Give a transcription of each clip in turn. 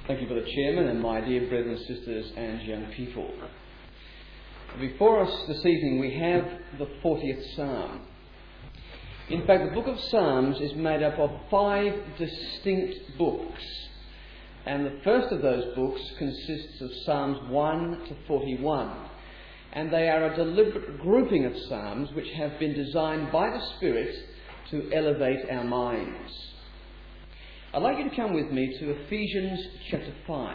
Thank you for the Chairman and my dear brothers and sisters and young people. Before us this evening we have the 40th Psalm. In fact, the book of Psalms is made up of 5 distinct books. And the first of those books consists of Psalms 1 to 41. And they are a deliberate grouping of psalms which have been designed by the Spirit to elevate our minds. I'd like you to come with me to Ephesians chapter 5.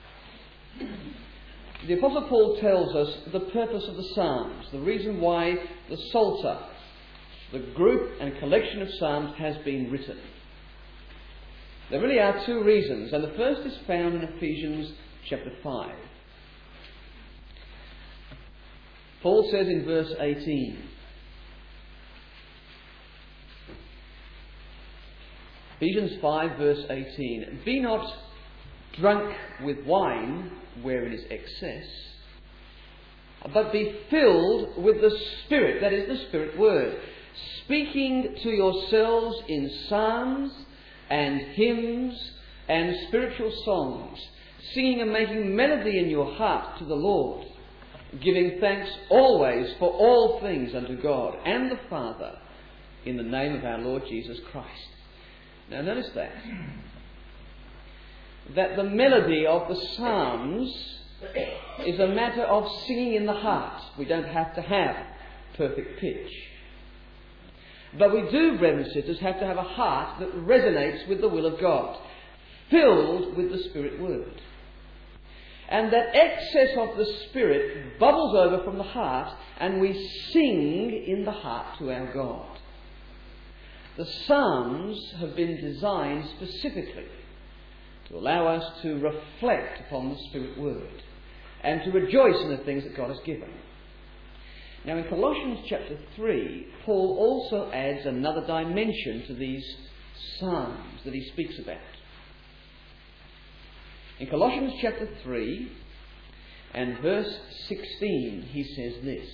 The Apostle Paul tells us the purpose of the Psalms, the reason why the Psalter, the group and collection of Psalms, has been written. There really are 2 reasons, and the first is found in Ephesians chapter 5. Paul says in verse 18, Ephesians 5 verse 18, "Be not drunk with wine, wherein is excess, but be filled with the Spirit," that is the Spirit word, "speaking to yourselves in psalms and hymns and spiritual songs, singing and making melody in your heart to the Lord, giving thanks always for all things unto God and the Father, in the name of our Lord Jesus Christ." Now notice that the melody of the Psalms is a matter of singing in the heart. We don't have to have perfect pitch. But we do, brothers and sisters, have to have a heart that resonates with the will of God, filled with the Spirit word. And that excess of the Spirit bubbles over from the heart, and we sing in the heart to our God. The Psalms have been designed specifically to allow us to reflect upon the Spirit word and to rejoice in the things that God has given. Now in Colossians chapter 3, Paul also adds another dimension to these Psalms that he speaks about. In Colossians chapter 3 and verse 16, he says this: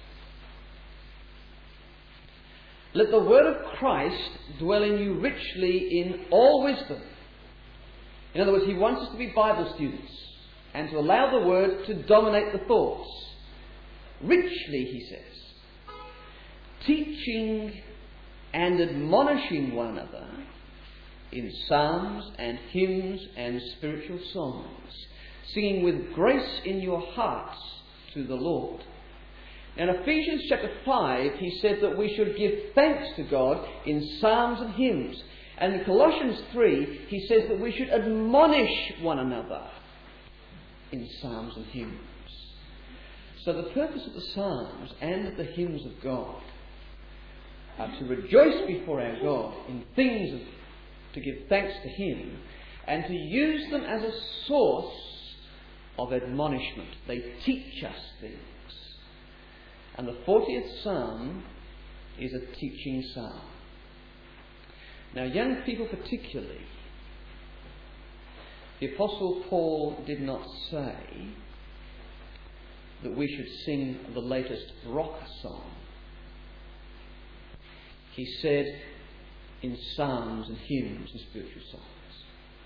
"Let the word of Christ dwell in you richly in all wisdom." In other words, he wants us to be Bible students and to allow the word to dominate the thoughts. Richly, he says, "teaching and admonishing one another in psalms and hymns and spiritual songs, singing with grace in your hearts to the Lord." Now in Ephesians chapter 5, he said that we should give thanks to God in psalms and hymns. And in Colossians 3, he says that we should admonish one another in psalms and hymns. So the purpose of the psalms and of the hymns of God are to rejoice before our God in things to give thanks to Him, and to use them as a source of admonishment. They teach us things. And the 40th Psalm is a teaching psalm. Now, young people particularly, the Apostle Paul did not say that we should sing the latest rock song. He said in psalms and hymns and spiritual songs.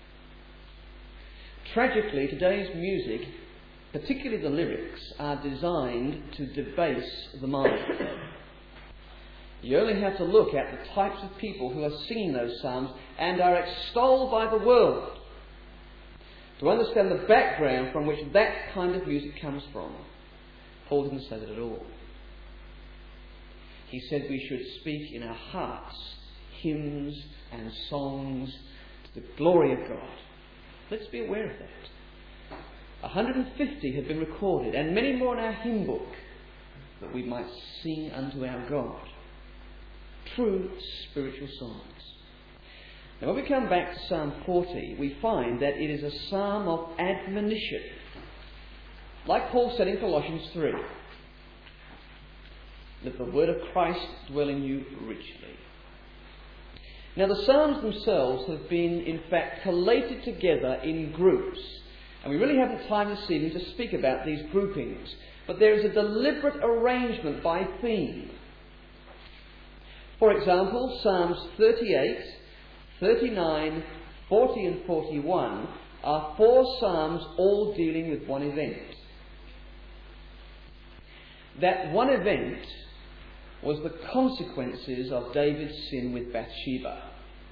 Tragically, today's music, particularly the lyrics, are designed to debase the mind. You only have to look at the types of people who are singing those psalms and are extolled by the world to understand the background from which that kind of music comes from. Paul didn't say that at all. He said we should speak in our hearts hymns and songs to the glory of God. Let's be aware of that. 150 have been recorded, and many more in our hymn book, that we might sing unto our God true spiritual songs. Now when we come back to Psalm 40, we find that it is a psalm of admonition. Like Paul said in Colossians 3, "Let the word of Christ dwell in you richly." Now the Psalms themselves have been in fact collated together in groups. And we really haven't time this evening to speak about these groupings. But there is a deliberate arrangement by theme. For example, Psalms 38, 39, 40 and 41 are 4 psalms all dealing with one event. That one event was the consequences of David's sin with Bathsheba.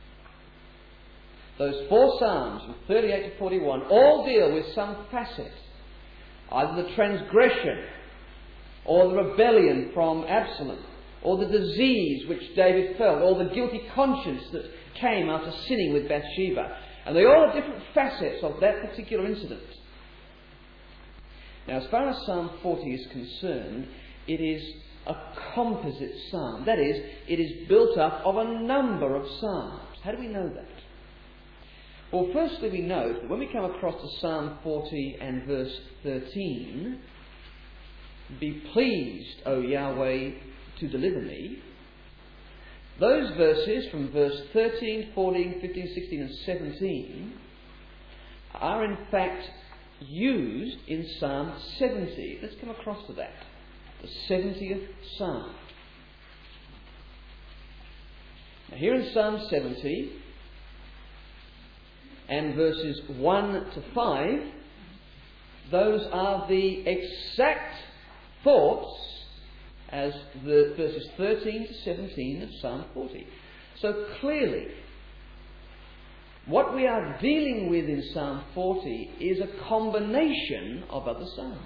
Those 4 psalms, from 38 to 41, all deal with some facet, either the transgression, or the rebellion from Absalom, or the disease which David felt, or the guilty conscience that came after sinning with Bathsheba. And they all are different facets of that particular incident. Now, as far as Psalm 40 is concerned, it is a composite psalm. That is, it is built up of a number of psalms. How do we know that? Well, firstly, we know that when we come across to Psalm 40 and verse 13, "Be pleased, O Yahweh, to deliver me," those verses from verse 13, 14, 15, 16 and 17 are in fact used in Psalm 70. Let's come across to that. The 70th Psalm. Now here in Psalm 70 and verses 1 to 5, those are the exact thoughts as the verses 13 to 17 of Psalm 40. So clearly, what we are dealing with in Psalm 40 is a combination of other psalms.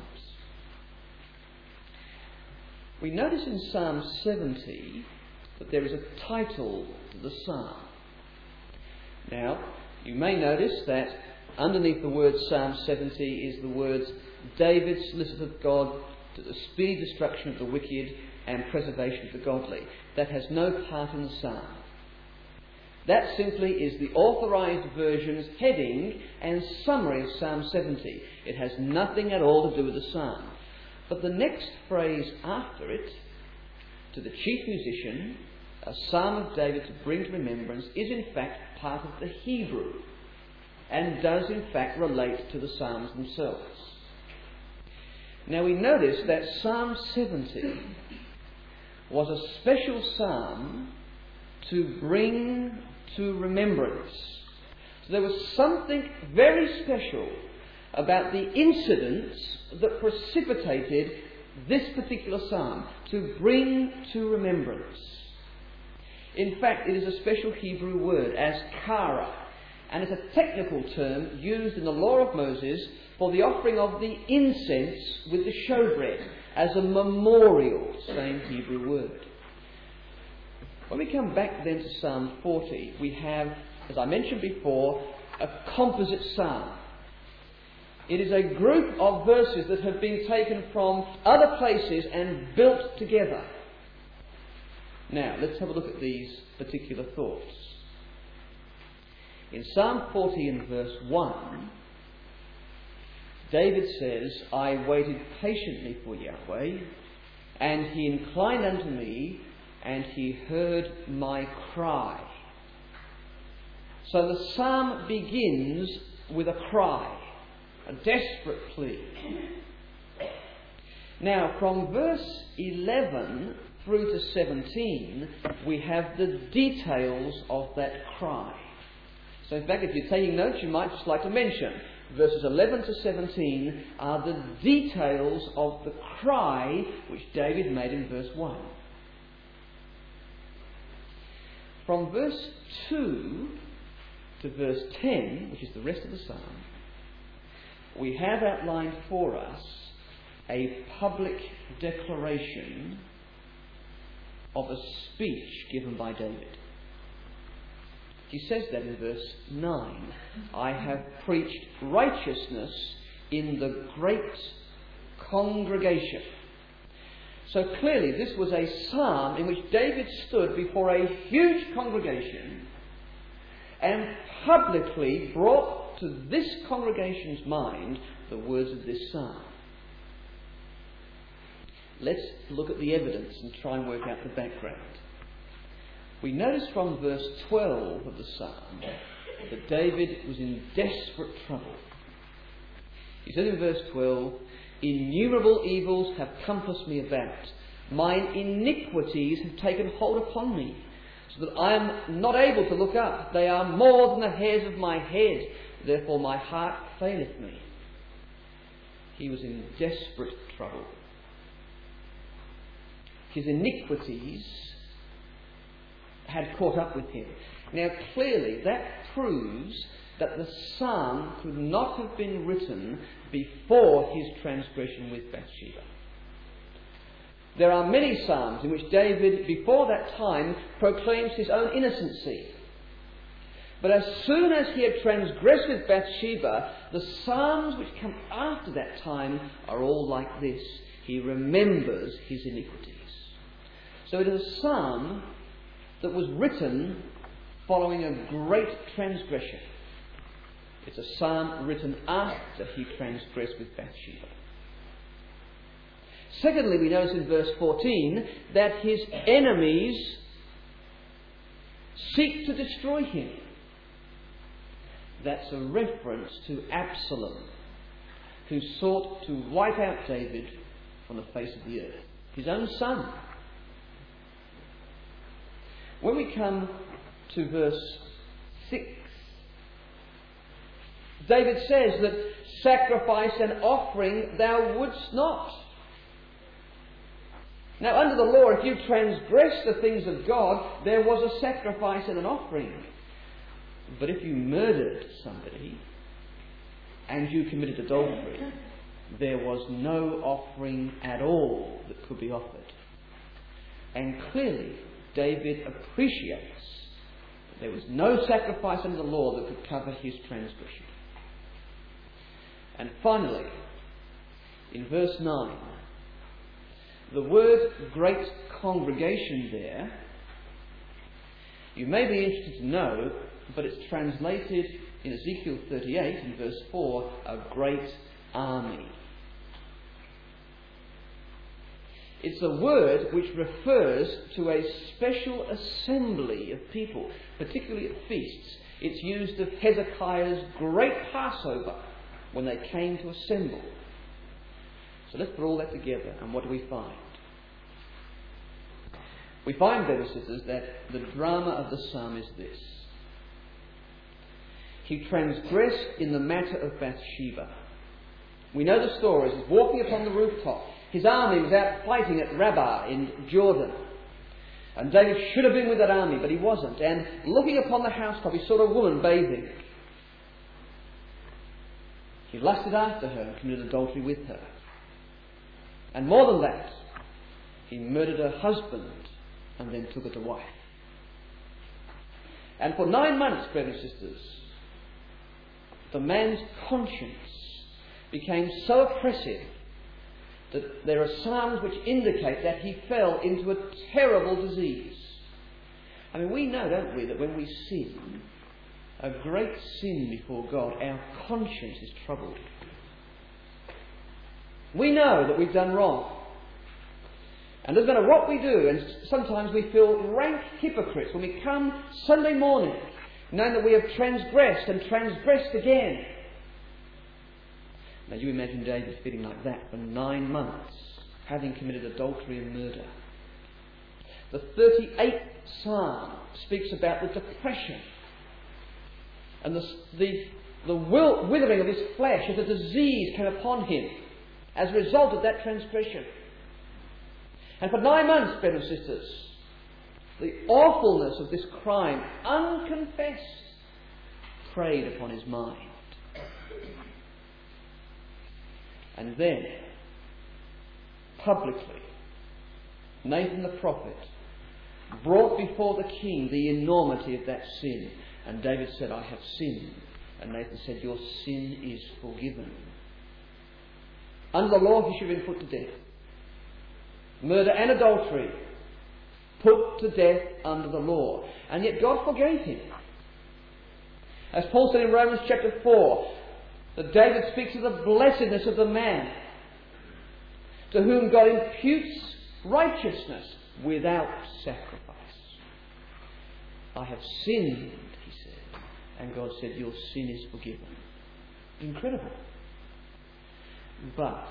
We notice in Psalm 70 that there is a title to the psalm. Now, you may notice that underneath the word Psalm 70 is the words, "David solicited God to the speedy destruction of the wicked and preservation of the godly." That has no part in the psalm. That simply is the Authorised Version's heading and summary of Psalm 70. It has nothing at all to do with the psalm. But the next phrase after it, "to the chief musician, a psalm of David to bring to remembrance," is in fact part of the Hebrew and does in fact relate to the psalms themselves. Now we notice that Psalm 70 was a special psalm to bring to remembrance. So there was something very special about the incidents that precipitated this particular psalm, to bring to remembrance. In fact, it is a special Hebrew word, azkara, and it's a technical term used in the law of Moses for the offering of the incense with the showbread as a memorial, same Hebrew word. When we come back then to Psalm 40, we have, as I mentioned before, a composite psalm. It is a group of verses that have been taken from other places and built together. Now, let's have a look at these particular thoughts. In Psalm 40 and verse 1, David says, "I waited patiently for Yahweh, and he inclined unto me, and he heard my cry." So the psalm begins with a cry, a desperate plea. Now, from verse 11 through to 17, we have the details of that cry. So, in fact, if you're taking notes, you might just like to mention verses 11 to 17 are the details of the cry which David made in verse 1. From verse 2 to verse 10, which is the rest of the psalm, we have outlined for us a public declaration of a speech given by David. He says that in verse 9, "I have preached righteousness in the great congregation." So clearly this was a psalm in which David stood before a huge congregation and publicly brought to this congregation's mind the words of this psalm. Let's look at the evidence and try and work out the background. We notice from verse 12 of the psalm that David was in desperate trouble. He says in verse 12, "Innumerable evils have compassed me about. Mine iniquities have taken hold upon me, so that I am not able to look up. They are more than the hairs of my head, therefore my heart faileth me. He was in desperate trouble. His iniquities had caught up with him. Now clearly that proves that the psalm could not have been written before his transgression with Bathsheba. There are many psalms in which David, before that time, proclaims his own innocency. But as soon as he had transgressed with Bathsheba, the psalms which come after that time are all like this. He remembers his iniquities. So it is a psalm that was written following a great transgression. It's a psalm written after he transgressed with Bathsheba. Secondly, we notice in verse 14 that his enemies seek to destroy him. That's a reference to Absalom, who sought to wipe out David from the face of the earth. His own son. When we come to verse 6, David says that sacrifice and offering thou wouldst not. Now, under the law, if you transgress the things of God, there was a sacrifice and an offering. But if you murdered somebody and you committed adultery, there was no offering at all that could be offered. And clearly, David appreciates that there was no sacrifice under the law that could cover his transgression. And finally, in verse 9, the word great congregation there, you may be interested to know, but it's translated in Ezekiel 38 in verse 4, a great army. It's a word which refers to a special assembly of people, particularly at feasts. It's used of Hezekiah's great Passover when they came to assemble. So let's put all that together, and what do we find? We find, brothers and sisters, that the drama of the psalm is this. He transgressed in the matter of Bathsheba. We know the stories. He's walking upon the rooftop. His army was out fighting at Rabbah in Jordan. And David should have been with that army, but he wasn't. And looking upon the housetop, he saw a woman bathing. He lusted after her and committed adultery with her. And more than that, he murdered her husband and then took her to wife. And for 9 months, brothers and sisters, the man's conscience became so oppressive that there are psalms which indicate that he fell into a terrible disease. I mean, we know, don't we, that when we sin, a great sin before God, our conscience is troubled. We know that we've done wrong. And doesn't matter what we do, and sometimes we feel rank hypocrites when we come Sunday morning, knowing that we have transgressed and transgressed again. Now you imagine David feeling like that for 9 months, having committed adultery and murder. The 38th Psalm speaks about the depression and the withering of his flesh as a disease came upon him as a result of that transgression. And for 9 months, brothers and sisters, the awfulness of this crime, unconfessed, preyed upon his mind. And then, publicly, Nathan the prophet brought before the king the enormity of that sin. And David said, I have sinned. And Nathan said, your sin is forgiven. Under the law, he should have been put to death. Murder and adultery, put to death under the law. And yet God forgave him. As Paul said in Romans chapter 4, that David speaks of the blessedness of the man to whom God imputes righteousness without sacrifice. I have sinned, he said. And God said, your sin is forgiven. Incredible. But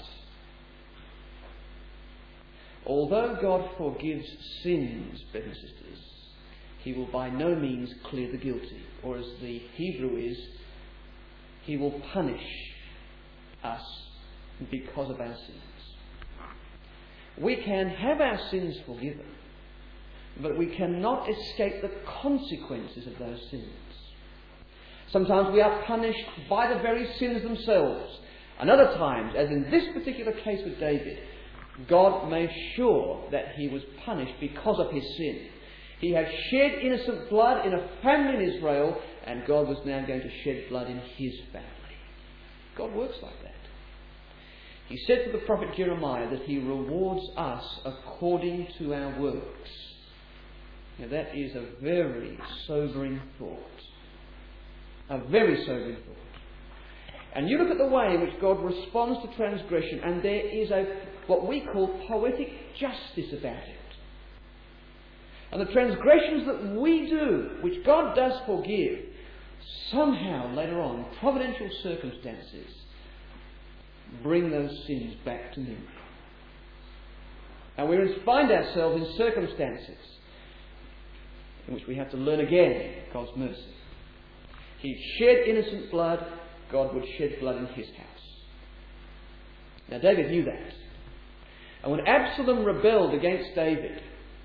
although God forgives sins, brothers and sisters, He will by no means clear the guilty. Or as the Hebrew is, He will punish us because of our sins. We can have our sins forgiven, but we cannot escape the consequences of those sins. Sometimes we are punished by the very sins themselves. And other times, as in this particular case with David, God made sure that he was punished because of his sin. He had shed innocent blood in a family in Israel, and God was now going to shed blood in his family. God works like that. He said to the prophet Jeremiah that He rewards us according to our works. Now that is a very sobering thought. A very sobering thought. And you look at the way in which God responds to transgression, and there is what we call poetic justice about it. And the transgressions that we do, which God does forgive, somehow later on, providential circumstances bring those sins back to memory. And we find ourselves in circumstances in which we have to learn again God's mercy. He shed innocent blood, God would shed blood in his house. Now David knew that. And when Absalom rebelled against David,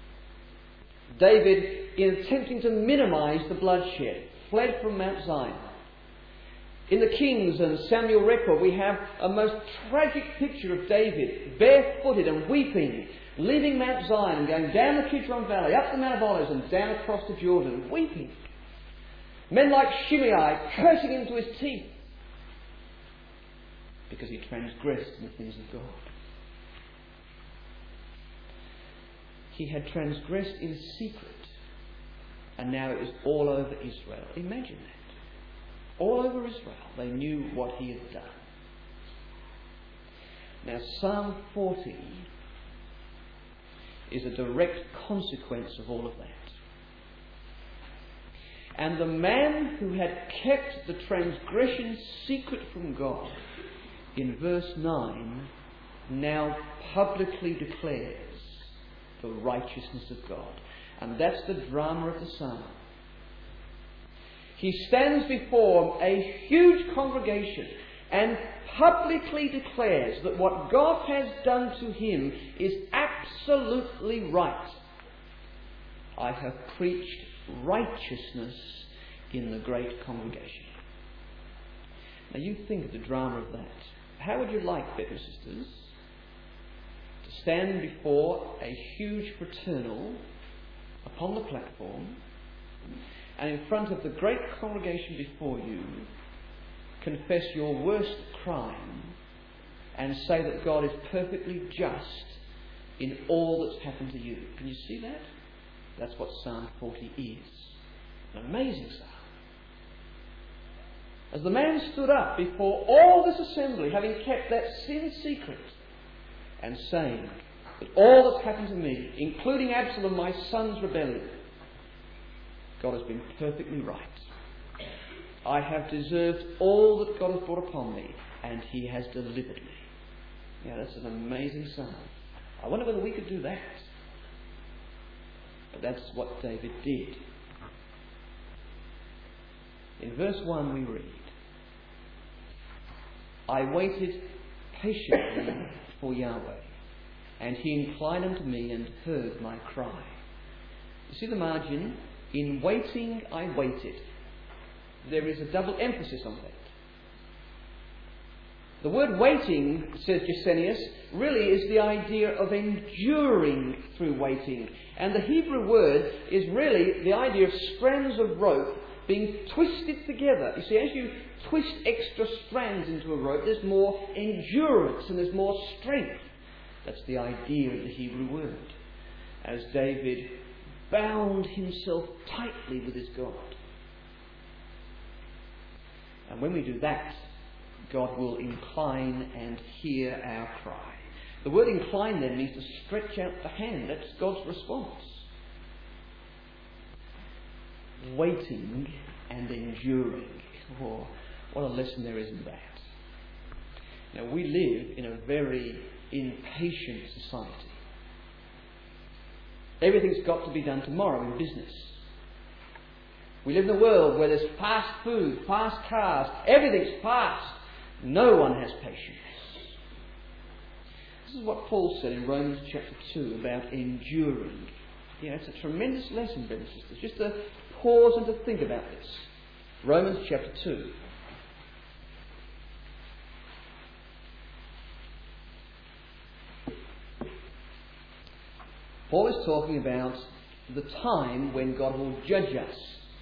in attempting to minimize the bloodshed, fled from Mount Zion. In the Kings and Samuel record, we have a most tragic picture of David, barefooted and weeping, leaving Mount Zion and going down the Kidron Valley, up the Mount of Olives and down across the Jordan, weeping. Men like Shimei cursing him to his teeth because he transgressed in the things of God. He had transgressed in secret, and now it was all over Israel. Imagine that. All over Israel, they knew what he had done. Now, Psalm 40 is a direct consequence of all of that. And the man who had kept the transgression secret from God, in verse 9, now publicly declares the righteousness of God. And that's the drama of the psalm. He stands before a huge congregation and publicly declares that what God has done to him is absolutely right. I have preached righteousness in the great congregation. Now you think of the drama of that. How would you like, brothers and sisters, to stand before a huge fraternal upon the platform, and in front of the great congregation before you, confess your worst crime and say that God is perfectly just in all that's happened to you? Can you see that? That's what Psalm 40 is. An amazing psalm. As the man stood up before all this assembly, having kept that sin secret, and saying that all that's happened to me, including Absalom, my son's rebellion, God has been perfectly right. I have deserved all that God has brought upon me, and He has delivered me. Yeah, that's an amazing psalm. I wonder whether we could do that. But that's what David did. In verse 1 we read, I waited patiently for Yahweh, and He inclined unto me and heard my cry. You see the margin? In waiting, I waited. There is a double emphasis on that. The word waiting, says Gesenius, really is the idea of enduring through waiting. And the Hebrew word is really the idea of strands of rope being twisted together. You see, as you twist extra strands into a rope, there's more endurance and there's more strength. That's the idea of the Hebrew word. As David bound himself tightly with his God. And when we do that, God will incline and hear our cry. The word incline then means to stretch out the hand. That's God's response. Waiting and enduring. Oh, what a lesson there is in that. Now, we live in a very impatient society. Everything's got to be done tomorrow in business. We live in a world where there's fast food, fast cars, everything's fast. No one has patience. This is what Paul said in Romans chapter 2 about enduring. It's a tremendous lesson, brothers and sisters. Just to pause and to think about this. Romans chapter 2. Paul is talking about the time when God will judge us.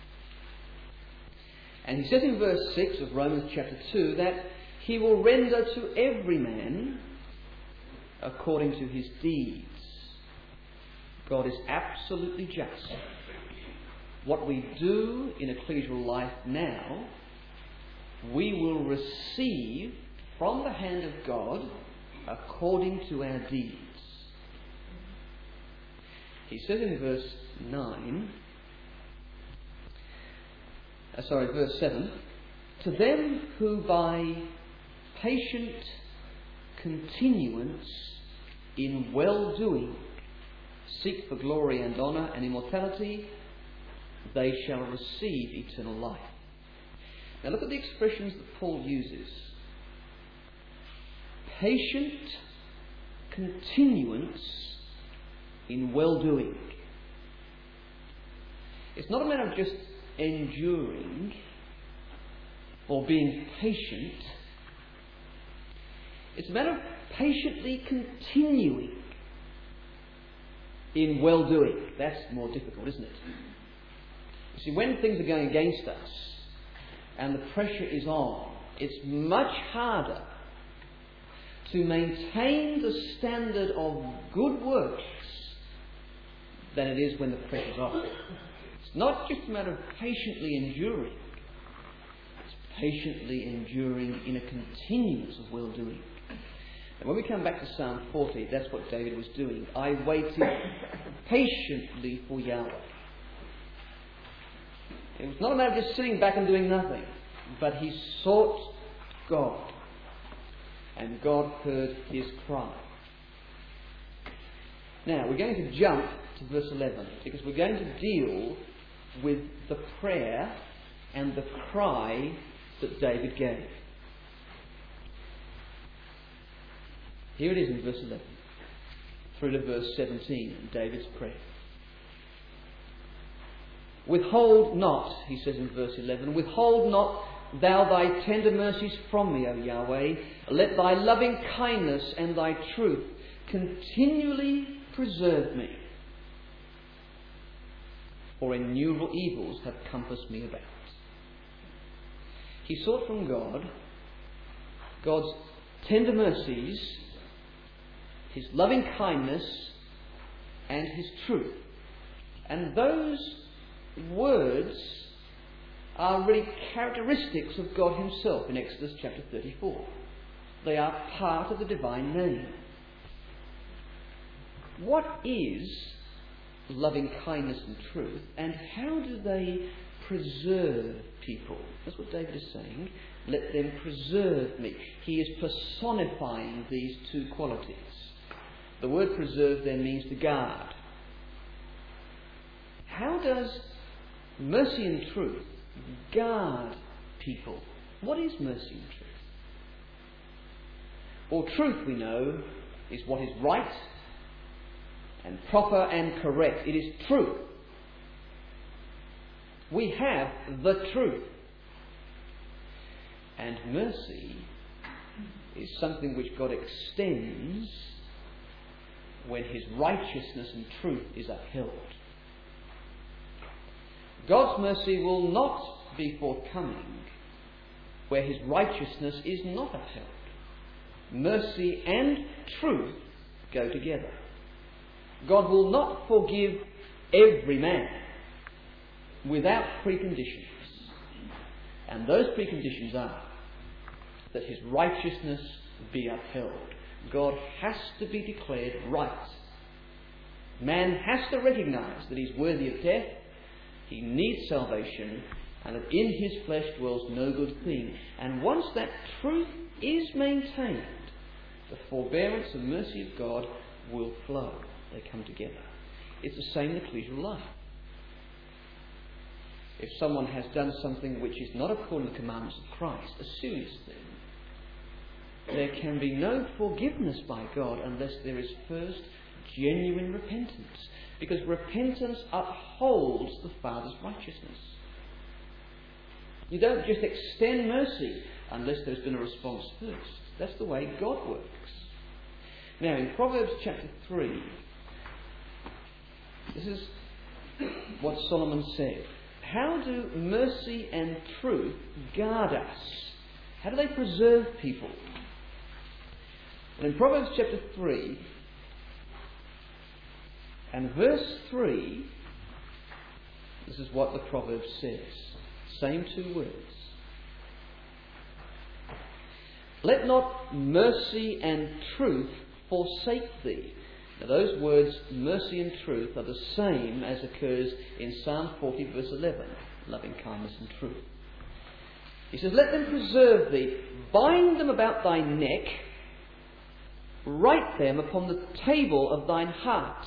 And he says in verse 6 of Romans chapter 2 that he will render to every man according to his deeds. God is absolutely just. What we do in ecclesial life now, we will receive from the hand of God according to our deeds. He says in verse 7, to them who by patient continuance in well-doing seek for glory and honour and immortality, they shall receive eternal life. Now look at the expressions that Paul uses. Patient continuance in well-doing. It's not a matter of just enduring or being patient. It's a matter of patiently continuing in well-doing. That's more difficult, isn't it? You see, when things are going against us and the pressure is on, it's much harder to maintain the standard of good works than it is when the pressure's off. It's not just a matter of patiently enduring. It's patiently enduring in a continuance of well-doing. And when we come back to Psalm 40, that's what David was doing. I waited patiently for Yahweh. It was not a matter of just sitting back and doing nothing, but he sought God, and God heard his cry. Now, we're going to jump to verse 11, because we're going to deal with the prayer and the cry that David gave. Here it is in verse 11, through to verse 17, David's prayer. Withhold not, he says in verse 11, withhold not thou thy tender mercies from me, O Yahweh. Let thy loving kindness and thy truth continually preserve me. For innumerable evils have compassed me about. He sought from God God's tender mercies, his loving kindness, and his truth. And those words are really characteristics of God himself in Exodus chapter 34. They are part of the divine name. What is loving kindness and truth, and how do they preserve people? That's what David is saying. Let them preserve me. He is personifying these two qualities. The word preserve there means to guard. How does mercy and truth guard people? What is mercy and truth? Well, truth, we know, is what is right and proper and correct. It is truth. We have the truth. And mercy is something which God extends when his righteousness and truth is upheld. God's mercy will not be forthcoming where his righteousness is not upheld. Mercy and truth go together. God will not forgive every man without preconditions. And those preconditions are that his righteousness be upheld. God has to be declared right. Man has to recognise that he's worthy of death, he needs salvation, and that in his flesh dwells no good thing. And once that truth is maintained, the forbearance and mercy of God will flow. They come together. It's the same in ecclesial life. if someone has done something which is not according to the commandments of Christ, a serious thing, there can be no forgiveness by God unless there is first genuine repentance. Because repentance upholds the Father's righteousness. You don't just extend mercy unless there's been a response first. That's the way God works. Now, in Proverbs chapter 3, this is what Solomon said. How do mercy and truth guard us? How do they preserve people? Well, in Proverbs chapter 3 and verse 3, this is what the proverb says. Same two words. Let not mercy and truth forsake thee. Now those words, mercy and truth, are the same as occurs in Psalm 40 verse 11. Loving kindness and truth. He says, let them preserve thee, bind them about thy neck, write them upon the table of thine heart.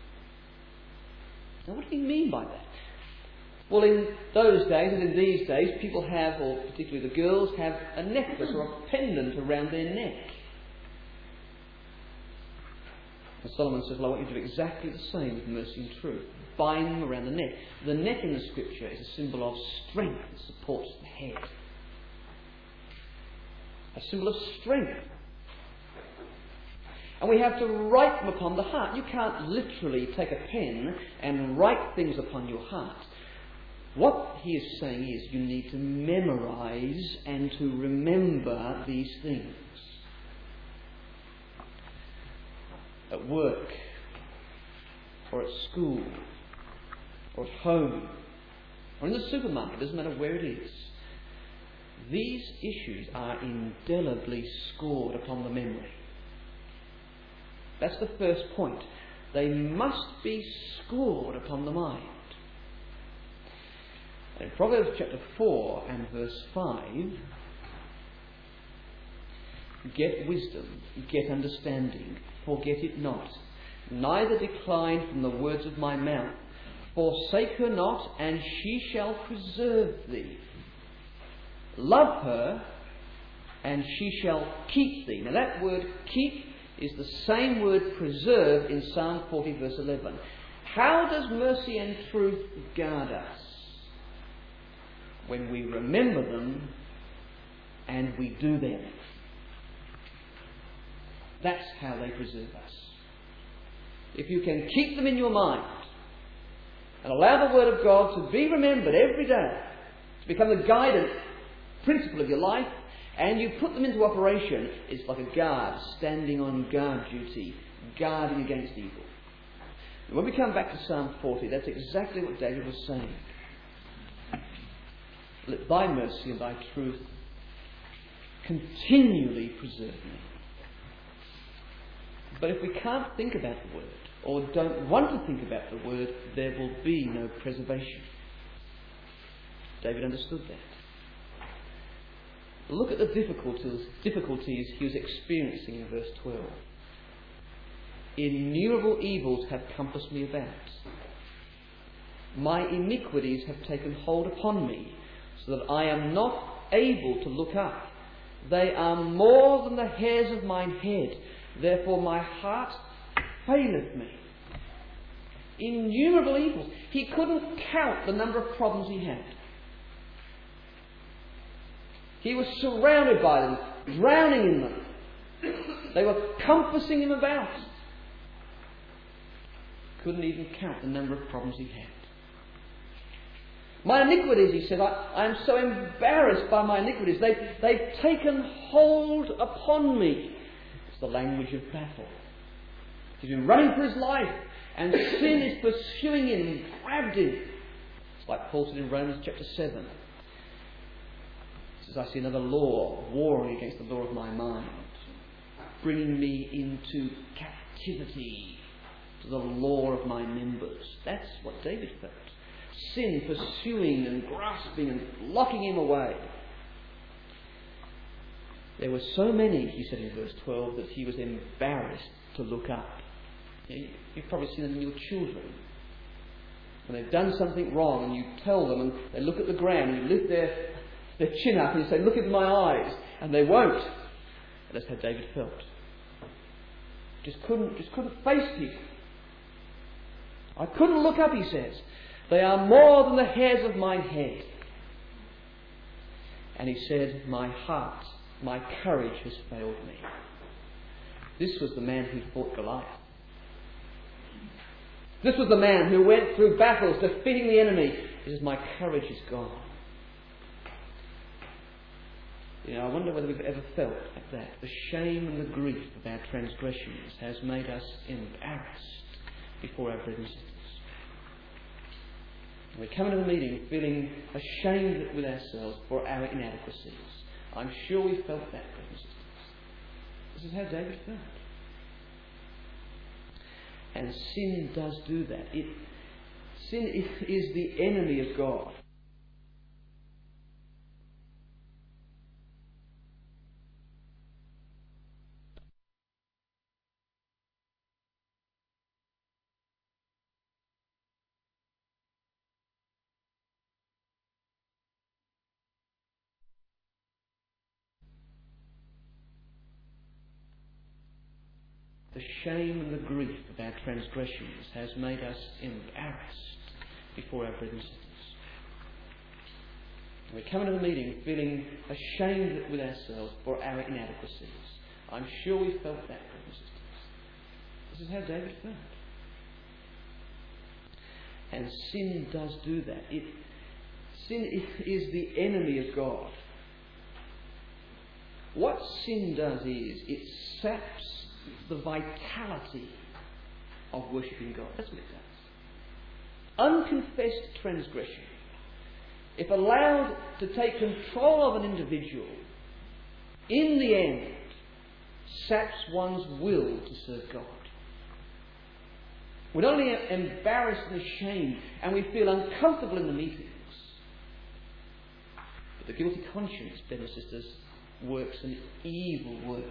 Now what do you mean by that? Well, in those days and in these days, people have, or particularly the girls, have a necklace or a pendant around their neck. And Solomon says, well, I want you to do exactly the same with mercy and truth. Bind them around the neck. The neck in the Scripture is a symbol of strength. It supports the head. A symbol of strength. And we have to write them upon the heart. You can't literally take a pen and write things upon your heart. What he is saying is you need to memorize and to remember these things. At work, or at school, or at home, or in the supermarket, doesn't matter where it is. These issues are indelibly scored upon the memory. That's the first point. They must be scored upon the mind. In Proverbs chapter 4 and verse 5, get wisdom, get understanding, forget it not, neither decline from the words of my mouth. Forsake her not, and she shall preserve thee. Love her, and she shall keep thee. Now that word keep is the same word preserve in Psalm 40 verse 11. How does mercy and truth guard us? When we remember them and we do them. That's how they preserve us. If you can keep them in your mind and allow the Word of God to be remembered every day, to become the guidance principle of your life, and you put them into operation, it's like a guard standing on guard duty, guarding against evil. And when we come back to Psalm 40, that's exactly what David was saying. Let thy mercy and thy truth continually preserve me. But if we can't think about the Word, or don't want to think about the Word, there will be no preservation. David understood that. Look at the difficulties he was experiencing in verse 12. Innumerable evils have compassed me about. My iniquities have taken hold upon me, so that I am not able to look up. They are more than the hairs of mine head. Therefore my heart faileth me. Innumerable evils. He couldn't count the number of problems he had. He was surrounded by them, drowning in them. They were compassing him about. Couldn't even count the number of problems he had. My iniquities, he said, I am so embarrassed by my iniquities. They've taken hold upon me. It's the language of battle. He's been running for his life, and sin is pursuing him and grabbed him. It's like Paul said in Romans chapter 7. He says, I see another law warring against the law of my mind, bringing me into captivity to the law of my members. That's what David felt. Sin pursuing and grasping and locking him away. There were so many, he said in verse 12, that he was embarrassed to look up. You've probably seen them in your children. when they've done something wrong, and you tell them, and they look at the ground, and you lift their chin up, and you say, "Look into my eyes," and they won't. And that's how David felt. Just couldn't face people. I couldn't look up, he says. They are more than the hairs of mine head. And he said, my heart, my courage has failed me. This was the man who fought Goliath. This was the man who went through battles defeating the enemy. He says, my courage is gone. I wonder whether we've ever felt like that. The shame and the grief of our transgressions has made us embarrassed before our brothers and sisters. We come into the meeting feeling ashamed with ourselves for our inadequacies. I'm sure we felt that, brothers and sisters. This is how David felt. And sin does do that. Sin is the enemy of God. The shame and the grief of our transgressions has made us embarrassed before our brothers and sisters. We come into the meeting feeling ashamed with ourselves for our inadequacies. I'm sure we felt that, brothers and sisters. This is how David felt. And sin does do that. Sin is the enemy of God. What sin does is it saps the vitality of worshipping God. That's what it does. Unconfessed transgression, if allowed to take control of an individual, in the end saps one's will to serve God. We're not only embarrassed and ashamed, and we feel uncomfortable in the meetings, but the guilty conscience, brothers and sisters, works an evil work.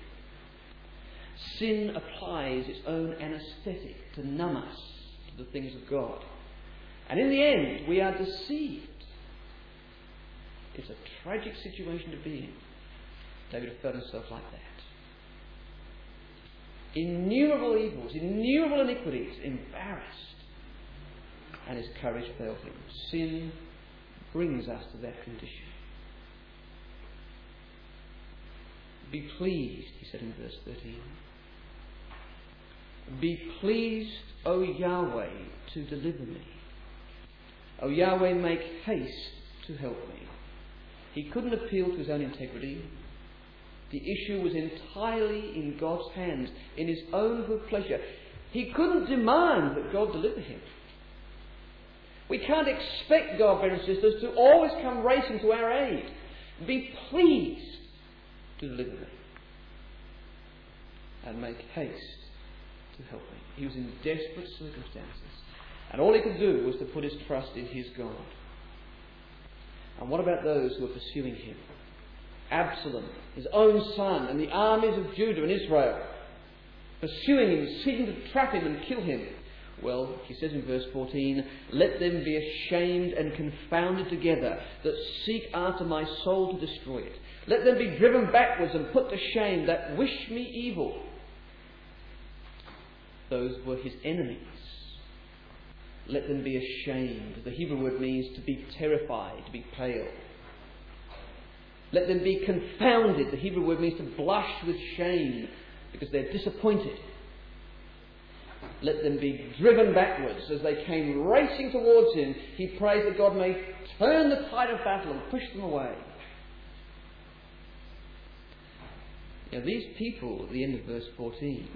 Sin applies its own anaesthetic to numb us to the things of God. And in the end, we are deceived. It's a tragic situation to be in. David felt himself like that. Innumerable evils, innumerable iniquities, embarrassed. And his courage failed him. Sin brings us to that condition. Be pleased, he said in verse 13. Be pleased, O Yahweh, to deliver me. O Yahweh, make haste to help me. He couldn't appeal to his own integrity. The issue was entirely in God's hands, in his own good pleasure. He couldn't demand that God deliver him. We can't expect God, brothers and sisters, to always come racing to our aid. Be pleased to deliver me. And make haste to help me. He was in desperate circumstances. And all he could do was to put his trust in his God. And what about those who were pursuing him? Absalom, his own son, and the armies of Judah and Israel, pursuing him, seeking to trap him and kill him. Well, he says in verse 14, let them be ashamed and confounded together that seek after my soul to destroy it. Let them be driven backwards and put to shame that wish me evil. Those were his enemies. Let them be ashamed. The Hebrew word means to be terrified, to be pale. Let them be confounded. The Hebrew word means to blush with shame because they're disappointed. Let them be driven backwards. As they came racing towards him, he prays that God may turn the tide of battle and push them away. Now, these people, at the end of verse 14,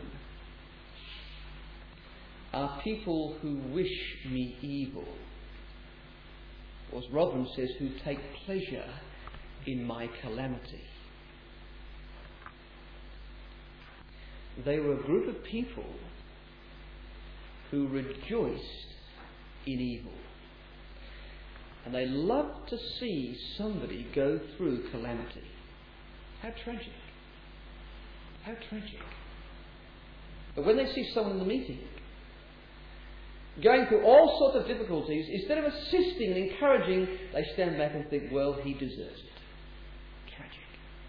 are people who wish me evil. Or as Rotherham says, who take pleasure in my calamity. They were a group of people who rejoiced in evil. And they loved to see somebody go through calamity. How tragic. How tragic. But when they see someone in the meeting going through all sorts of difficulties, instead of assisting and encouraging, they stand back and think, well, he deserves it. Tragic.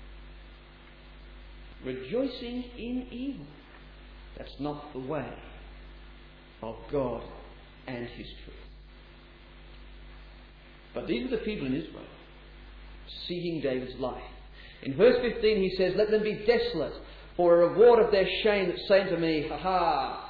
Rejoicing in evil. That's not the way of God and His truth. But these are the people in Israel seeking David's life. In verse 15 he says, let them be desolate for a reward of their shame that say to me, ha ha.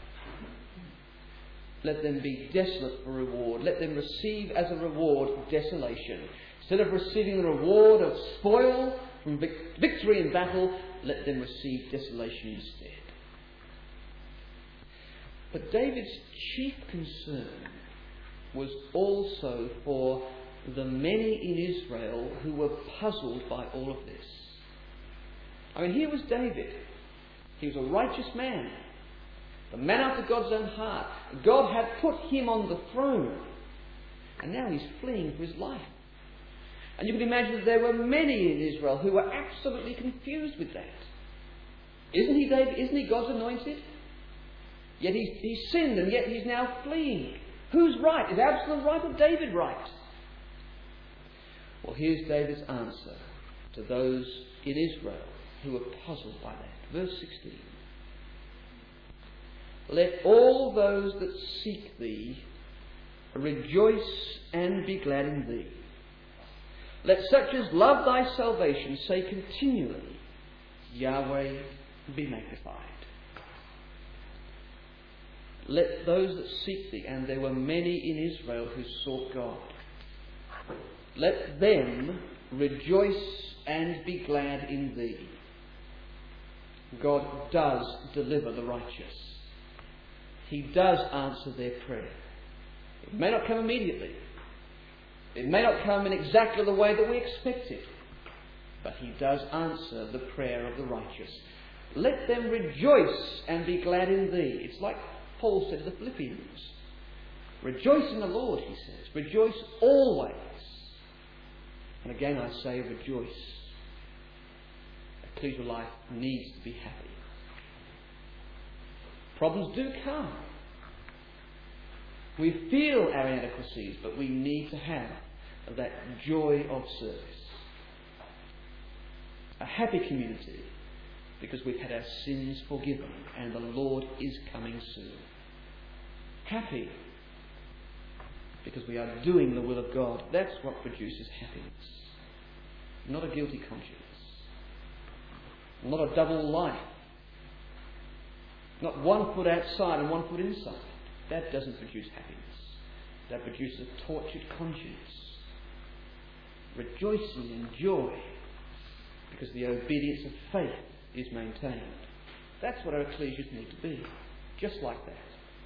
Let them be desolate for reward. Let them receive as a reward desolation. Instead of receiving the reward of spoil from victory in battle, let them receive desolation instead. But David's chief concern was also for the many in Israel who were puzzled by all of this. I mean, here was David. He was a righteous man. The man after God's own heart. God had put him on the throne. And now he's fleeing for his life. And you can imagine that there were many in Israel who were absolutely confused with that. Isn't he David? Isn't he God's anointed? Yet he's sinned and yet he's now fleeing. Who's right? Is Absalom right or David right? Well, here's David's answer to those in Israel who were puzzled by that. Verse 16. Let all those that seek thee rejoice and be glad in thee. Let such as love thy salvation say continually, Yahweh be magnified. Let those that seek thee, and there were many in Israel who sought God, let them rejoice and be glad in thee. God does deliver the righteous. He does answer their prayer. It may not come immediately. It may not come in exactly the way that we expect it. But He does answer the prayer of the righteous. Let them rejoice and be glad in thee. It's like Paul said to the Philippians. Rejoice in the Lord, he says. Rejoice always. And again I say rejoice. Ecclesial life needs to be happy. Problems do come. We feel our inadequacies, but we need to have that joy of service. A happy community because we've had our sins forgiven and the Lord is coming soon. Happy because we are doing the will of God. That's what produces happiness. Not a guilty conscience. Not a double life. Not one foot outside and one foot inside. That doesn't produce happiness. That produces a tortured conscience. Rejoicing in joy because the obedience of faith is maintained. That's what our ecclesias need to be. Just like that.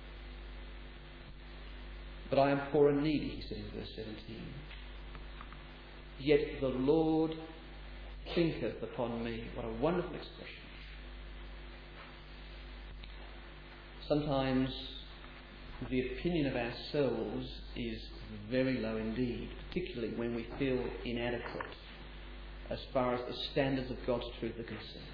But I am poor and needy, he said in verse 17. Yet the Lord thinketh upon me. What a wonderful expression. Sometimes the opinion of ourselves is very low indeed, particularly when we feel inadequate as far as the standards of God's truth are concerned.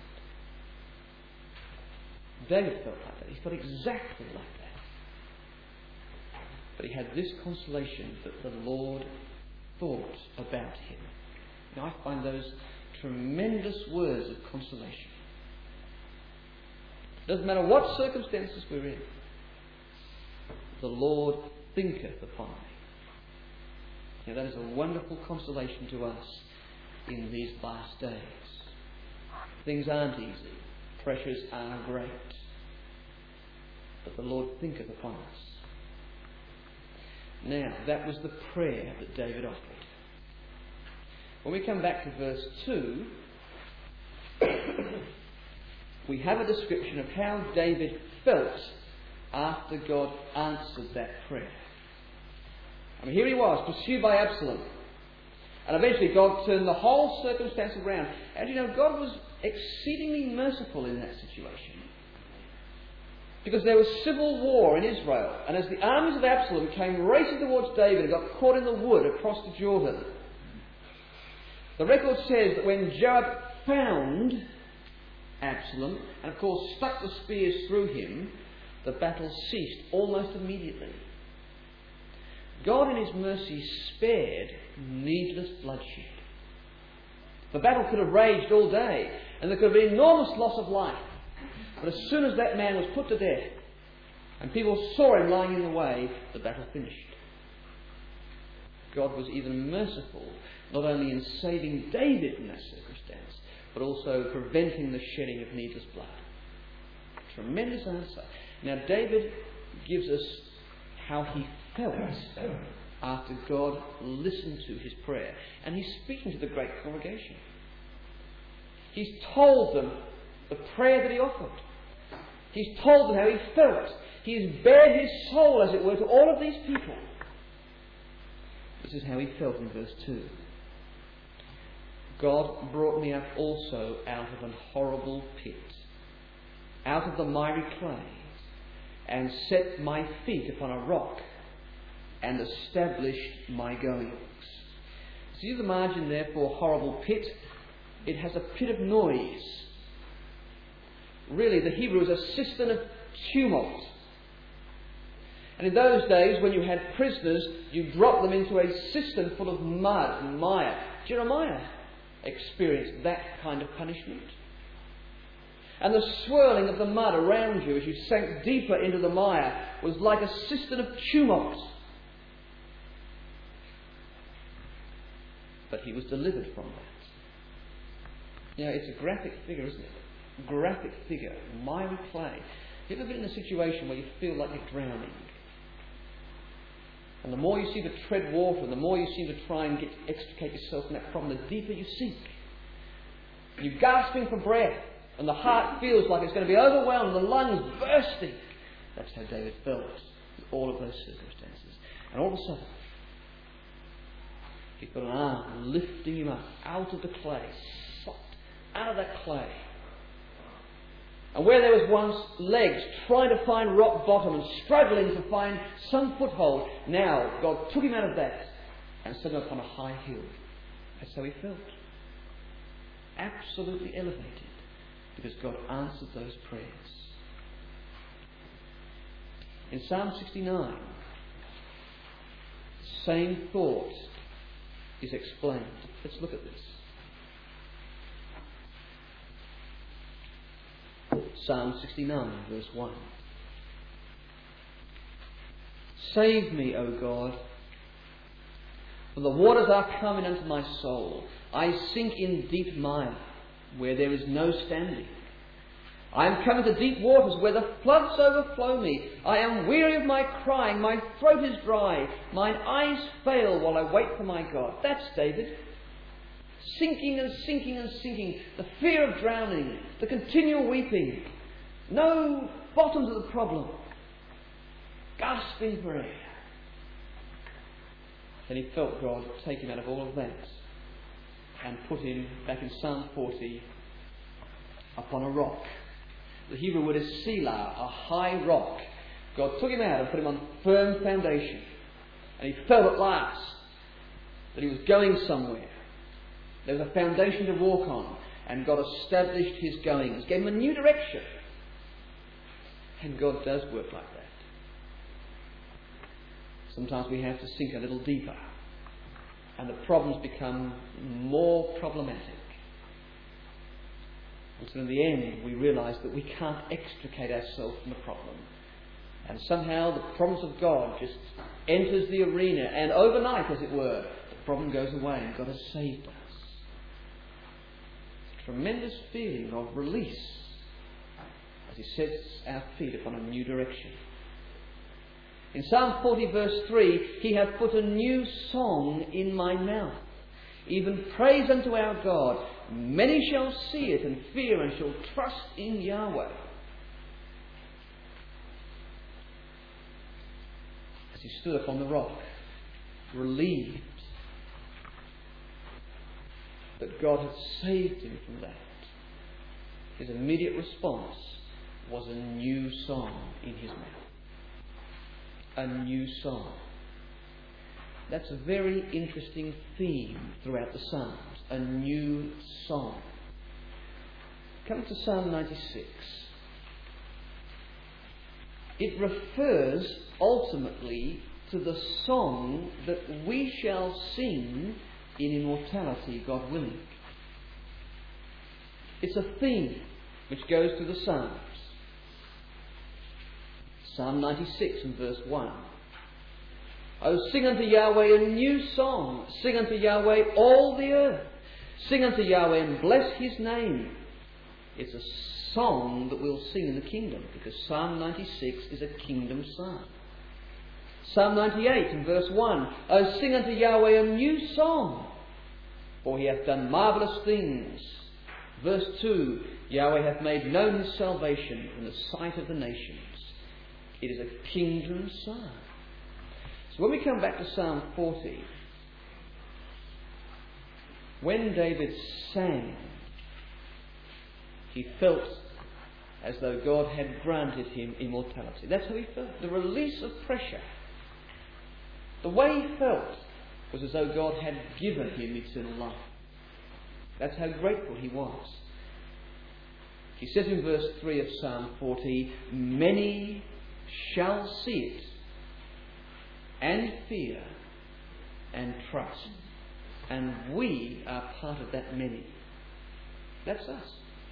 David felt like that. He felt exactly like that. But he had this consolation that the Lord thought about him. Now I find those tremendous words of consolation. Doesn't matter what circumstances we're in. The Lord thinketh upon me. Now that is a wonderful consolation to us in these last days. Things aren't easy. Pressures are great. But the Lord thinketh upon us. Now, that was the prayer that David offered. When we come back to verse 2, we have a description of how David felt after God answered that prayer. I mean, here he was, pursued by Absalom. And eventually God turned the whole circumstance around. And you know, God was exceedingly merciful in that situation. Because there was civil war in Israel. And as the armies of Absalom came racing towards David and got caught in the wood across the Jordan, the record says that when Joab found Absalom, and of course stuck the spears through him, the battle ceased almost immediately. God in his mercy spared needless bloodshed. The battle could have raged all day, and there could have been enormous loss of life. But as soon as that man was put to death, and people saw him lying in the way, the battle finished. God was even merciful, not only in saving David in that circumstance, but also preventing the shedding of needless blood. Tremendous answer. Now David gives us how he felt after God listened to his prayer. And he's speaking to the great congregation. He's told them the prayer that he offered. He's told them how he felt. He's bared his soul, as it were, to all of these people. This is how he felt in verse 2. God brought me up also out of an horrible pit, out of the miry clay, and set my feet upon a rock, and established my goings. See the margin there for horrible pit? It has a pit of noise. Really, the Hebrew is a cistern of tumult. And in those days, when you had prisoners, you dropped them into a cistern full of mud and mire. Jeremiah experienced that kind of punishment. And the swirling of the mud around you as you sank deeper into the mire was like a cistern of tumult. But he was delivered from that. You know, it's a graphic figure, isn't it? Graphic figure, miry clay. Have you ever been in a situation where you feel like you're drowning? And the more you seem to tread water, the more you seem to try and extricate yourself from that problem, the deeper you sink. You're gasping for breath, and the heart feels like it's going to be overwhelmed, the lungs bursting. That's how David felt in all of those circumstances. And all of a sudden, he's got an arm lifting him up out of the clay, sucked out of that clay. And where there was once legs trying to find rock bottom and struggling to find some foothold, now God took him out of that and set him up on a high hill. That's how he felt. Absolutely elevated, because God answered those prayers. In Psalm 69, the same thought is explained. Let's look at this. Psalm 69, verse 1. Save me, O God, for the waters are coming unto my soul. I sink in deep mire, where there is no standing. I am come to deep waters, where the floods overflow me. I am weary of my crying, my throat is dry, mine eyes fail while I wait for my God. That's David. Sinking and sinking and sinking. The fear of drowning. The continual weeping. No bottom to the problem. Gasping for air. Then he felt God take him out of all of that and put him, back in Psalm 40, upon a rock. The Hebrew word is Selah, a high rock. God took him out and put him on firm foundation. And he felt at last that he was going somewhere. There was a foundation to walk on, and God established his goings, gave him a new direction. And God does work like that. Sometimes we have to sink a little deeper, and the problems become more problematic. Until in the end we realise that we can't extricate ourselves from the problem. And somehow the promise of God just enters the arena, and overnight, as it were, the problem goes away and God has saved us. Tremendous feeling of release as he sets our feet upon a new direction. In Psalm 40 verse 3, he hath put a new song in my mouth, even praise unto our God. Many shall see it and fear and shall trust in Yahweh. As he stood upon the rock, relieved that God had saved him from that, his immediate response was a new song in his mouth. A new song. That's a very interesting theme throughout the Psalms. A new song. Come to Psalm 96. it refers ultimately to the song that we shall sing in immortality, God willing. It's a theme which goes through the Psalms. Psalm 96 and verse 1. Oh, sing unto Yahweh a new song. Sing unto Yahweh all the earth. Sing unto Yahweh and bless his name. It's a song that we'll sing in the kingdom, because Psalm 96 is a kingdom psalm. Psalm 98 and verse 1. Oh, sing unto Yahweh a new song, for he hath done marvellous things. Verse 2. Yahweh hath made known his salvation in the sight of the nations. It is a kingdom psalm. So when we come back to Psalm 40, when David sang, he felt as though God had granted him immortality. That's how he felt. The release of pressure. The way he felt was as though God had given him eternal life. That's how grateful he was. He says in verse 3 of Psalm 40, many shall see it and fear and trust. And we are part of that many. That's us.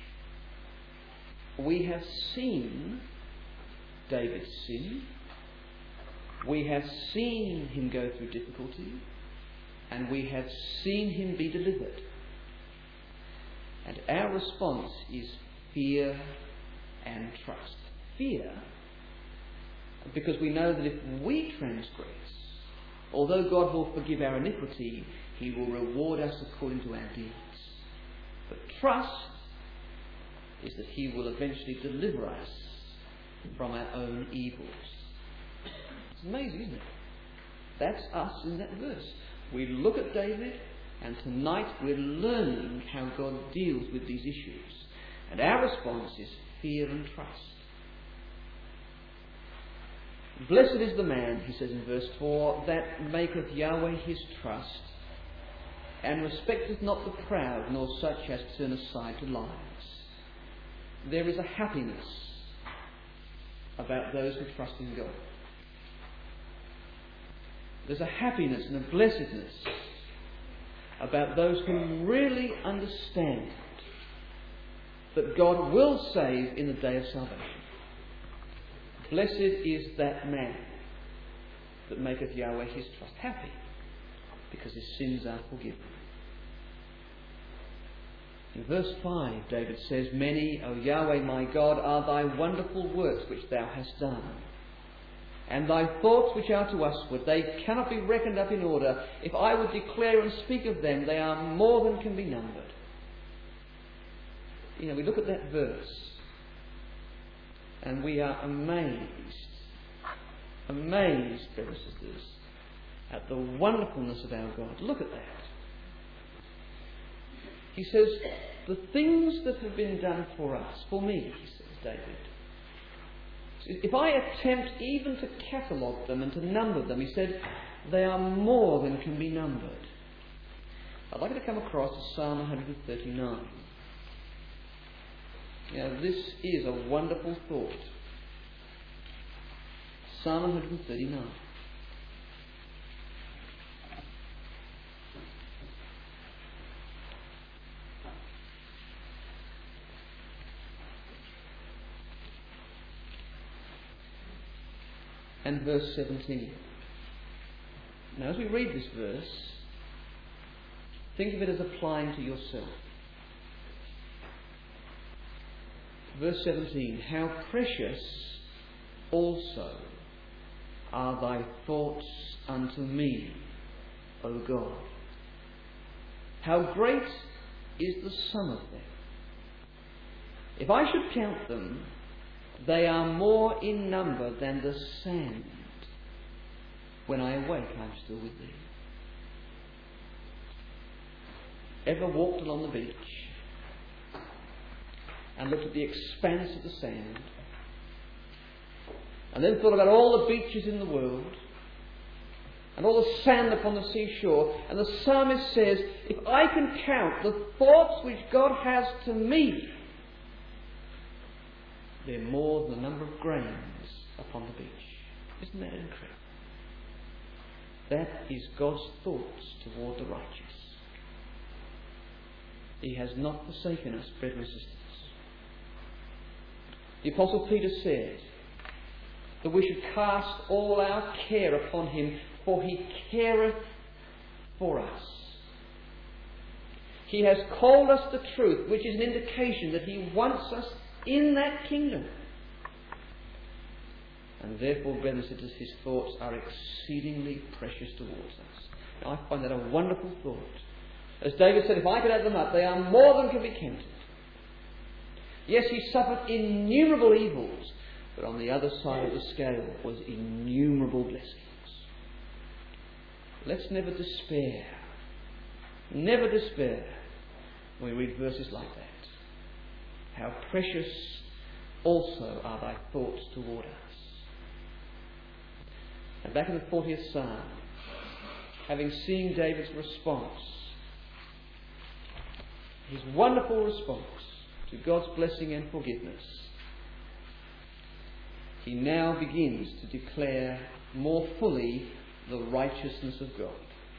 We have seen David sin. We have seen him go through difficulty. And we have seen him be delivered. And our response is fear and trust. Fear, because we know that if we transgress, although God will forgive our iniquity, he will reward us according to our deeds. But trust is that he will eventually deliver us from our own evils. It's amazing, isn't it? That's us in that verse. We look at David, and tonight we're learning how God deals with these issues. And our response is fear and trust. Blessed is the man, he says in verse 4, that maketh Yahweh his trust, and respecteth not the proud, nor such as turn aside to lies. There is a happiness about those who trust in God. There's a happiness and a blessedness about those who really understand that God will save in the day of salvation. Blessed is that man that maketh Yahweh his trust. Happy, because his sins are forgiven. In verse 5, David says, many, O Yahweh my God, are thy wonderful works which thou hast done. And thy thoughts which are to usward, they cannot be reckoned up in order. If I would declare and speak of them, they are more than can be numbered. You know, we look at that verse and we are amazed, brothers and sisters, at the wonderfulness of our God. Look at that. He says, the things that have been done for us, for me, he says, David, if I attempt even to catalogue them and to number them, he said, they are more than can be numbered. I'd like you to come across to Psalm 139. Now, this is a wonderful thought. Psalm 139. And verse 17. Now, as we read this verse, think of it as applying to yourself. Verse 17. How precious also are thy thoughts unto me, O God. How great is the sum of them. If I should count them, they are more in number than the sand. When I awake, I am still with thee. Ever walked along the beach and looked at the expanse of the sand, and then thought about all the beaches in the world and all the sand upon the seashore, and the psalmist says, if I can count the thoughts which God has to me, they're more than the number of grains upon the beach. Isn't that incredible? That is God's thoughts toward the righteous. He has not forsaken us, brethren and sisters. The Apostle Peter said that we should cast all our care upon him, for he careth for us. He has called us to truth, which is an indication that he wants us in that kingdom. And therefore, brethren and sisters, his thoughts are exceedingly precious towards us. Now, I find that a wonderful thought. As David said, if I could add them up, they are more than can be counted. Yes, he suffered innumerable evils, but on the other side of the scale was innumerable blessings. Let's never despair. Never despair when we read verses like that. How precious also are thy thoughts toward us. And back in the 40th Psalm, having seen David's response, his wonderful response to God's blessing and forgiveness, he now begins to declare more fully the righteousness of God.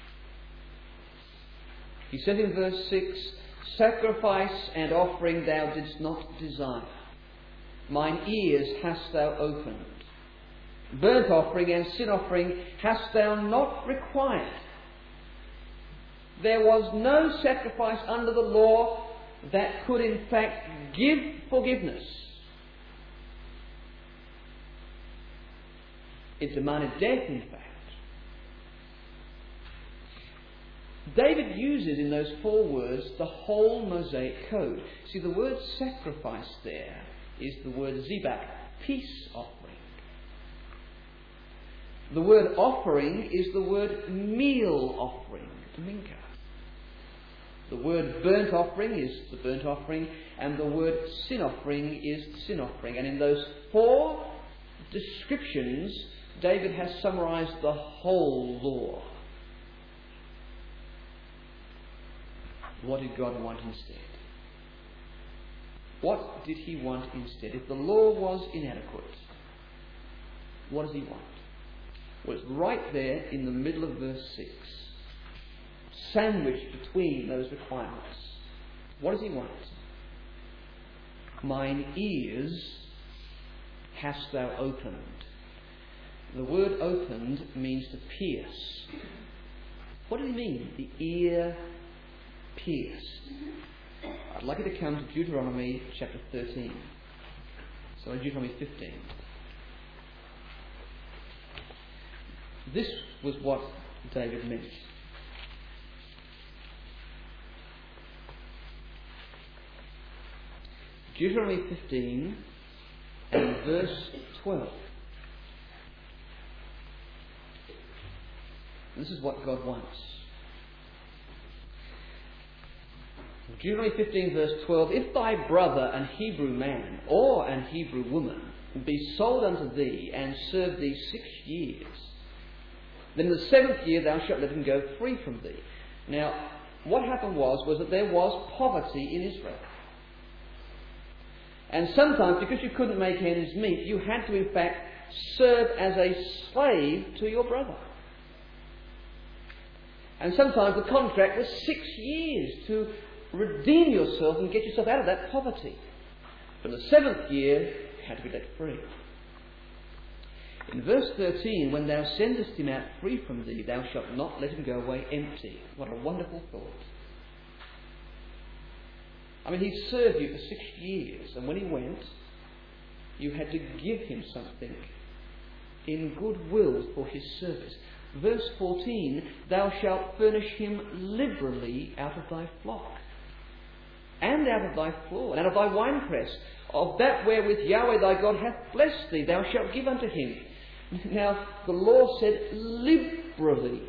He said in verse 6, sacrifice and offering thou didst not desire. Mine ears hast thou opened. Burnt offering and sin offering hast thou not required. There was no sacrifice under the law that could in fact give forgiveness. It demanded death, in fact. David uses in those 4 words the whole Mosaic code. See, the word sacrifice there is the word zibak, peace offering. The word offering is the word meal offering, minka. The word burnt offering is the burnt offering, and the word sin offering is the sin offering. And in those 4 descriptions, David has summarized the whole law. What did God want instead? What did he want instead? If the law was inadequate, what does he want? Well, it's right there in the middle of verse 6. Sandwiched between those requirements. What does he want? Mine ears hast thou opened. The word opened means to pierce. What does he mean? The ear pierced. I'd like you to come to Deuteronomy chapter 13. So Deuteronomy 15. This was what David meant. Deuteronomy 15 and verse 12. This is what God wants. Deuteronomy 15 verse 12. If thy brother, an Hebrew man or an Hebrew woman, be sold unto thee and serve thee 6 years, then in the 7th year thou shalt let him go free from thee. Now, what happened was that there was poverty in Israel. And sometimes, because you couldn't make ends meet, you had to in fact serve as a slave to your brother. And sometimes the contract was 6 years to redeem yourself and get yourself out of that poverty. But in the 7th year, you had to be let free. In verse 13, when thou sendest him out free from thee, thou shalt not let him go away empty. What a wonderful thought. I mean, he served you for 6 years, and when he went, you had to give him something in goodwill for his service. Verse 14, thou shalt furnish him liberally out of thy flock, and out of thy floor, and out of thy winepress, of that wherewith Yahweh thy God hath blessed thee, thou shalt give unto him. Now, the law said liberally.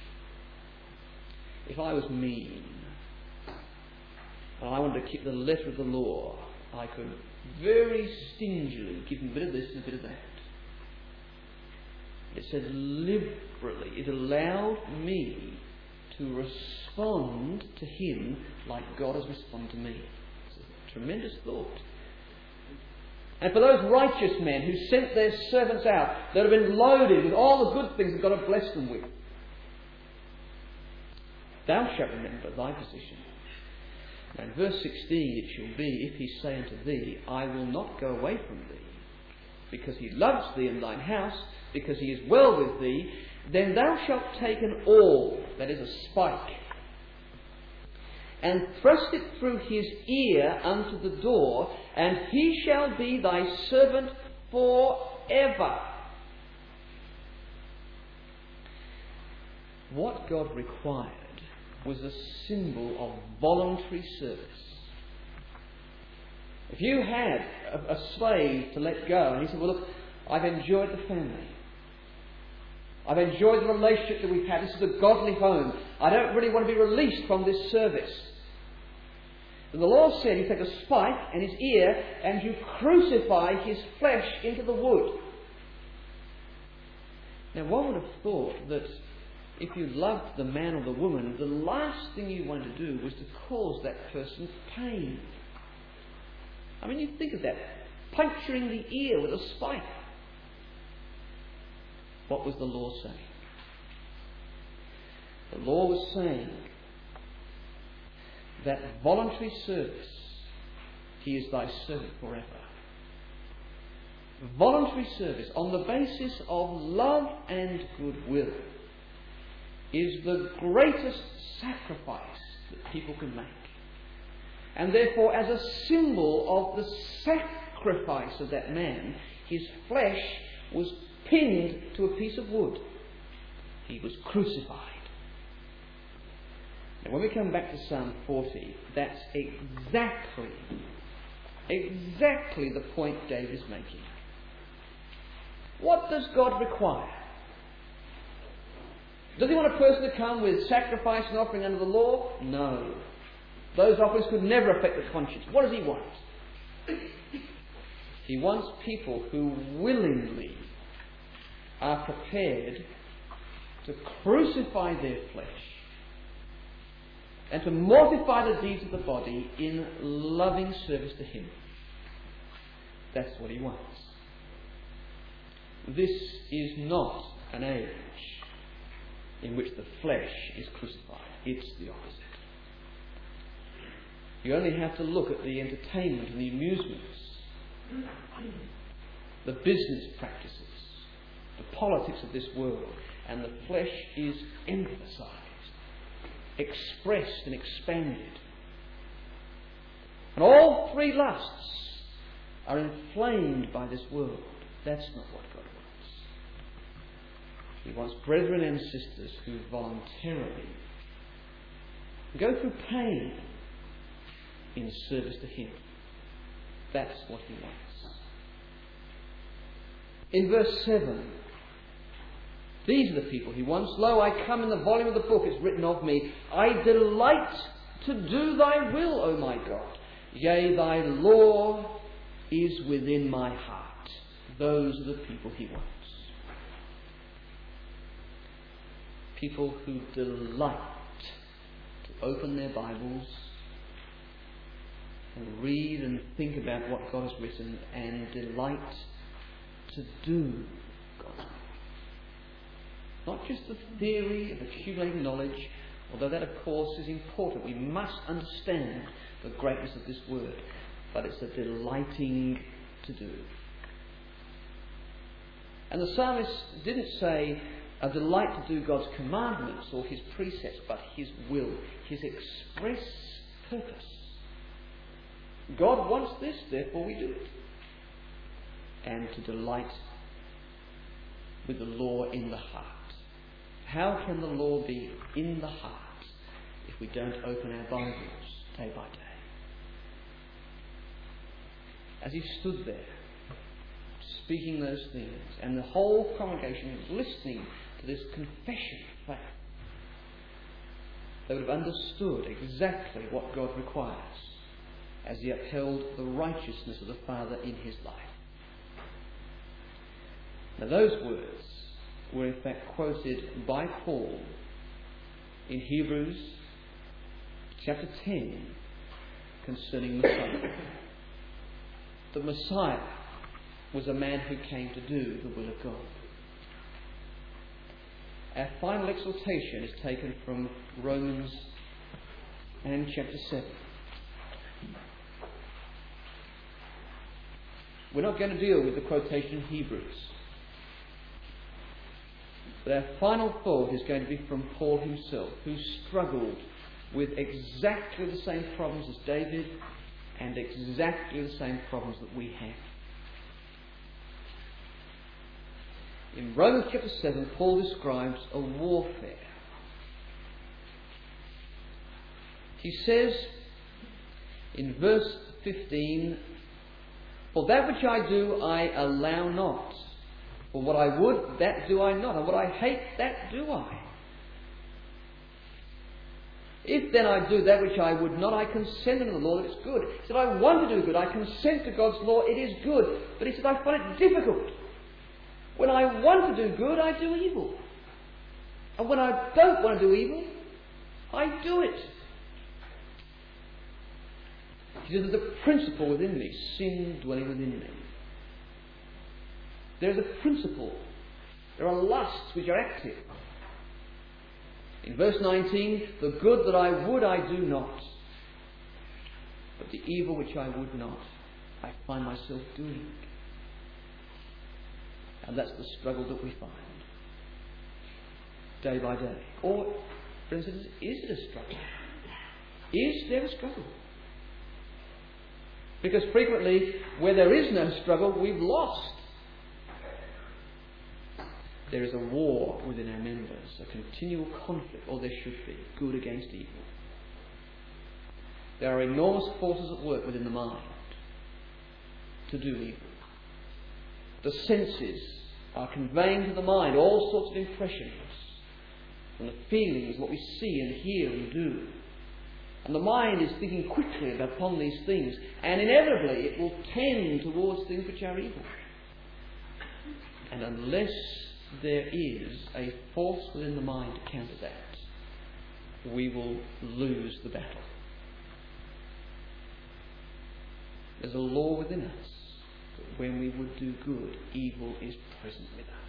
If I was mean, and I wanted to keep the letter of the law, I could very stingily give him a bit of this and a bit of that. It said liberally. It allowed me to respond to him like God has responded to me. It's a tremendous thought. And for those righteous men who sent their servants out, that have been loaded with all the good things that God had blessed them with, thou shalt remember thy position. And verse 16 it shall be, if he say unto thee, I will not go away from thee, because he loves thee and thine house, because he is well with thee, then thou shalt take an awl, that is a spike, and thrust it through his ear unto the door, and he shall be thy servant forever. What God required was a symbol of voluntary service. If you had a slave to let go, and he said, well, look, I've enjoyed the family. I've enjoyed the relationship that we've had. This is a godly home. I don't really want to be released from this service. And the law said you take a spike and his ear and you crucify his flesh into the wood. Now one would have thought that if you loved the man or the woman, the last thing you wanted to do was to cause that person pain. I mean, you think of that. Puncturing the ear with a spike. What was the law saying? The law was saying that voluntary service, he is thy servant forever. Voluntary service on the basis of love and goodwill is the greatest sacrifice that people can make. And therefore, as a symbol of the sacrifice of that man, his flesh was pinned to a piece of wood. He was crucified. Now, when we come back to Psalm 40, that's exactly the point David is making. What does God require? Does he want a person to come with sacrifice and offering under the law? No. Those offerings could never affect the conscience. What does he want? He wants people who willingly are prepared to crucify their flesh and to mortify the deeds of the body in loving service to him. That's what he wants. This is not an age in which the flesh is crucified. It's the opposite. You only have to look at the entertainment and the amusements, the business practices, the politics of this world, and the flesh is emphasized, expressed and expanded. And all three lusts are inflamed by this world. That's not what God wants. He wants brethren and sisters who voluntarily go through pain in service to him. That's what he wants. In verse 7, these are the people he wants. Lo, I come, in the volume of the book it's written of me. I delight to do thy will, O my God. Yea, thy law is within my heart. Those are the people he wants. People who delight to open their Bibles and read and think about what God has written and delight to do God's will. Not just the theory of accumulating knowledge, although that of course is important. We must understand the greatness of this word, but it's a delighting to do. And the psalmist didn't say a delight to do God's commandments or his precepts, but his will, his express purpose. God wants this, therefore we do it. And to delight with the law in the heart. How can the law be in the heart if we don't open our Bibles day by day? As he stood there, speaking those things, and the whole congregation was listening to this confession of faith, they would have understood exactly what God requires as he upheld the righteousness of the Father in his life. Now those words were in fact quoted by Paul in Hebrews chapter 10 concerning Messiah. The Messiah was a man who came to do the will of God. Our final exhortation is taken from Romans and chapter 7. We're not going to deal with the quotation in Hebrews. But our final thought is going to be from Paul himself, who struggled with exactly the same problems as David and exactly the same problems that we have. In Romans chapter 7, Paul describes a warfare. He says in verse 15, "For that which I do, I allow not. For what I would, that do I not. And what I hate, that do I. If then I do that which I would not, I consent unto the law that it's good." He said, I want to do good. I consent to God's law. It is good. But he said, I find it difficult. When I want to do good, I do evil. And when I don't want to do evil, I do it. He said, there's a principle within me, sin dwelling within me. There is a principle. There are lusts which are active. In verse 19, the good that I would, I do not. But the evil which I would not, I find myself doing. And that's the struggle that we find. Day by day. Or, for instance, is it a struggle? Is there a struggle? Because frequently, where there is no struggle, we've lost. There is a war within our members, a continual conflict, or there should be, good against evil. There are enormous forces at work within the mind to do evil. The senses are conveying to the mind all sorts of impressions, and the feelings, what we see and hear and do. And the mind is thinking quickly upon these things, and inevitably it will tend towards things which are evil. And unless there is a force within the mind to counter that, we will lose the battle. There's a law within us that when we would do good, evil is present with us.